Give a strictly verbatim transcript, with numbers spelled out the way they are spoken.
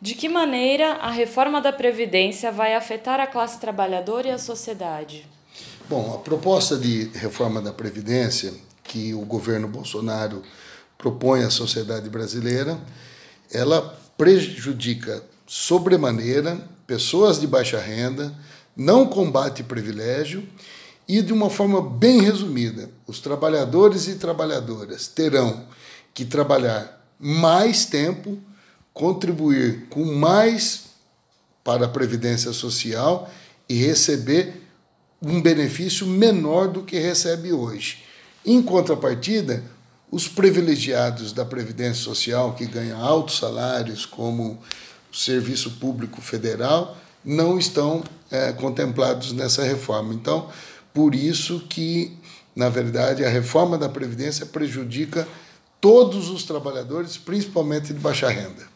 De que maneira a reforma da Previdência vai afetar a classe trabalhadora e a sociedade? Bom, a proposta de reforma da Previdência que o governo Bolsonaro propõe à sociedade brasileira, ela prejudica sobremaneira pessoas de baixa renda, não combate privilégio e, de uma forma bem resumida, os trabalhadores e trabalhadoras terão que trabalhar mais tempo, contribuir com mais para a Previdência Social e receber um benefício menor do que recebe hoje. Em contrapartida, os privilegiados da Previdência Social, que ganham altos salários, como o Serviço Público Federal, não estão é, contemplados nessa reforma. Então, por isso que, na verdade, a reforma da Previdência prejudica todos os trabalhadores, principalmente de baixa renda.